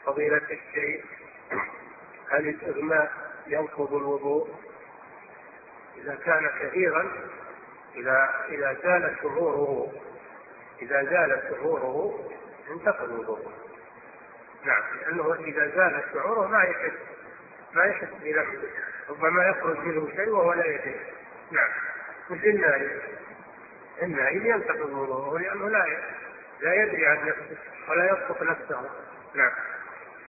فضيلة الشيء، هل الإغماء ينقض الوضوء؟ إذا كان كثيرا، إذا زال شعوره انتقض الوضوء. نعم، لأنه إذا زال شعوره ما يحس بنفسه، ربما يخرج منه شيء وهو لا يدري. نعم، مثل النائم ينتقض الوضوء لأنه لا يدري عن نفسه ولا يضبط نفسه. نعم.